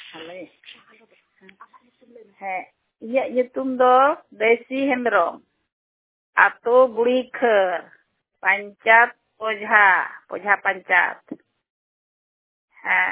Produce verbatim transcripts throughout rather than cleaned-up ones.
ᱦᱟᱞᱮ ᱦᱮᱸ ᱤᱧᱟᱹᱜ ᱧᱩᱛᱩᱢ ᱫᱚ ᱫᱮᱥᱤ ᱦᱮᱢᱵᱨᱚᱢ ᱟᱛᱳ ᱵᱩᱲᱦᱤ ᱠᱷᱟᱹᱨ ᱯᱚᱧᱪᱟᱭᱮᱛ ᱯᱚᱡᱷᱟ ᱯᱚᱡᱷᱟ ᱯᱚᱧᱪᱟᱭᱮᱛ ᱦᱮᱸ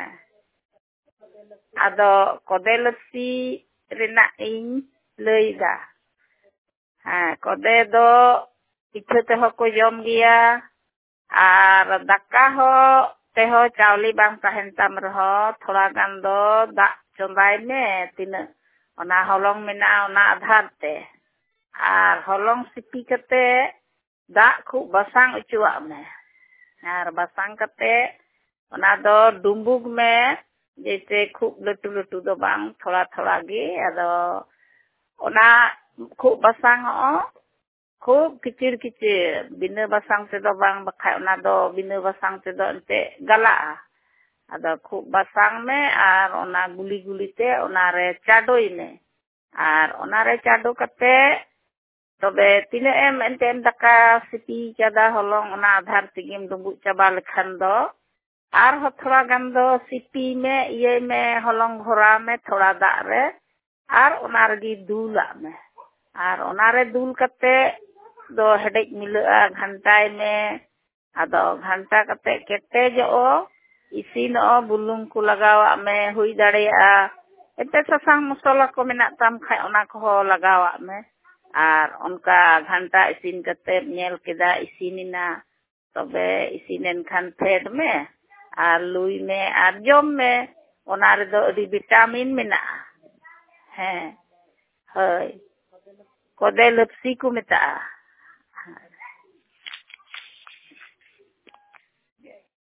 ᱟᱫᱚ ᱠᱚᱫᱮᱞᱚᱥᱥᱤ ᱨᱮᱱᱟᱜ ᱤᱧ ᱞᱟᱹᱭᱫᱟ ᱦᱮᱸ ᱠᱚᱫᱮ ᱫᱚ ᱯᱤᱴᱷᱟᱹ ᱛᱮᱦᱚᱸ ᱠᱚ ᱡᱚᱢ ᱜᱮᱭᱟ ᱟᱨ ᱫᱟᱠᱟ ᱦᱚᱸ ᱛᱮᱦᱚᱸ ᱪᱟᱣᱞᱮ ᱵᱟᱝ ᱛᱟᱦᱮᱱ ᱛᱟᱢ ᱨᱮᱦᱚᱸ ᱛᱷᱚᱲᱟ ᱜᱟᱱ ᱫᱚ ᱫᱟᱜ ᱪᱚᱸᱫᱟᱭ ᱢᱮ ᱛᱤᱱᱟᱹᱜ ᱚᱱᱟ ᱦᱚᱞᱚᱝ ᱢᱮᱱᱟᱜᱼᱟ ᱚᱱᱟ ᱟᱫᱷᱟᱨ ᱛᱮ ᱟᱨ ᱦᱚᱞᱚᱝ ᱥᱤᱯᱤ ᱠᱟᱛᱮ ᱫᱟᱜ ᱠᱷᱩᱵ ᱵᱟᱥᱟᱝ ᱚᱪᱚᱣᱟᱜ ᱢᱮ ᱟᱨ ᱵᱟᱥᱟᱝ ᱠᱟᱛᱮ ᱚᱱᱟ ᱫᱚ ᱰᱩᱸᱵᱩᱜ ᱢᱮ ᱡᱮᱭᱥᱮ ᱠᱷᱩᱵ ᱞᱟᱹᱴᱩ ᱞᱟᱹᱴᱩ ᱫᱚ ᱵᱟᱝ ᱛᱷᱚᱲᱟ ᱛᱷᱚᱲᱟ ᱜᱮ ᱟᱫᱚ ᱚᱱᱟ ᱠᱷᱩᱵ ᱵᱟᱥᱟᱝᱚᱜᱼᱟ ᱠᱷᱩᱵ ᱠᱤᱪᱤᱨ ᱠᱤᱪᱤᱨ ᱵᱤᱱᱟᱹ ᱵᱟᱥᱟᱝ ᱛᱮᱫᱚ ᱵᱟᱝ ᱵᱟᱠᱷᱟᱡ ᱚᱱᱟ ᱫᱚ ᱵᱤᱱᱟᱹ ᱵᱟᱥᱟᱝ ᱛᱮᱫᱚ ᱮᱱᱛᱮᱫ ᱜᱟᱞᱟᱜᱼᱟ ᱟᱫᱚ ᱠᱷᱩᱵ ᱵᱟᱥᱟᱝ ᱢᱮ ᱟᱨ ᱚᱱᱟ ᱜᱩᱞᱤ ᱜᱩᱞᱤᱛᱮ ᱚᱱᱟᱨᱮ ᱪᱟᱰᱳᱭ ᱢᱮ ᱟᱨ ᱚᱱᱟᱨᱮ ᱪᱟᱰᱳ ᱠᱟᱛᱮ ᱛᱚᱵᱮ ᱛᱤᱱᱟᱹᱜ ᱮᱢ ᱮᱱᱛᱮᱫ ᱫᱟᱠᱟ ᱥᱤᱯᱤ ᱠᱟᱫᱟ ᱦᱚᱞᱚᱝ ᱚᱱᱟ ᱟᱫᱷᱟᱨ ᱛᱮᱜᱮᱢ ᱰᱩᱸᱵᱩᱜ ᱪᱟᱵᱟ ᱞᱮᱠᱷᱟᱱ ᱫᱚ ᱟᱨᱦᱚᱸ ᱛᱷᱚᱲᱟ ᱜᱟᱱ ᱫᱚ ᱥᱤᱯᱤ ᱢᱮ ᱤᱭᱟᱹᱭ ᱢᱮ ᱦᱚᱞᱚᱝ ᱵᱷᱚᱨᱟᱣ ᱢᱮ ᱛᱷᱚᱲᱟ ᱫᱟᱜ ᱨᱮ ᱟᱨ ᱚᱱᱟ ᱨᱮᱜᱮ ᱫᱩᱞᱟᱜ ᱢᱮ ᱟᱨ ᱚᱱᱟᱨᱮ ᱫᱩᱞ ᱠᱟᱛᱮ ᱫᱚ ᱦᱮᱰᱮᱡ ᱢᱤᱞᱟᱹᱜᱼᱟ ᱜᱷᱟᱱᱴᱟᱭ ᱢᱮ ᱟᱫᱚ ᱜᱷᱟᱱᱴᱟ ᱠᱟᱛᱮ ᱠᱮᱴᱮᱡᱚᱜᱼᱟ ᱤᱥᱤᱱᱚᱜᱼᱟ ᱵᱩᱞᱩᱝ ᱠᱚ ᱞᱟᱜᱟᱣᱟᱜ ᱢᱮ ᱦᱩᱭ ᱫᱟᱲᱮᱭᱟᱜᱼᱟ ᱮᱱᱛᱮ ᱥᱟᱥᱟᱝ ᱢᱚᱥᱞᱟ ᱠᱚ ᱢᱮᱱᱟᱜ ᱛᱟᱢ ᱠᱷᱟᱡ ᱚᱱᱟ ᱠᱚᱦᱚᱸ ᱞᱟᱜᱟᱣᱟᱜ ᱢᱮ ᱟᱨ ᱚᱱᱠᱟ ᱜᱷᱟᱱᱴᱟ ᱤᱥᱤᱱ ᱠᱟᱛᱮ ᱧᱮᱞ ᱠᱮᱫᱟ ᱤᱥᱤᱱᱮᱱᱟ ᱛᱚᱵᱮ ᱤᱥᱤᱱᱮᱱ ᱠᱷᱟᱱ ᱯᱷᱮᱰ ᱢᱮ ᱟᱨ ᱞᱩᱭ ᱢᱮ ᱟᱨ ᱡᱚᱢ ᱢᱮ ᱚᱱᱟ ᱨᱮᱫᱚ ᱟᱹᱰᱤ ᱵᱷᱤᱴᱟᱢᱤᱱ ᱢᱮᱱᱟᱜᱼᱟ ᱦᱮᱸ ᱦᱳᱭ ᱠᱚᱫᱮ ᱞᱟᱯᱥᱤ ᱠᱚ ᱢᱮᱛᱟᱜᱼᱟ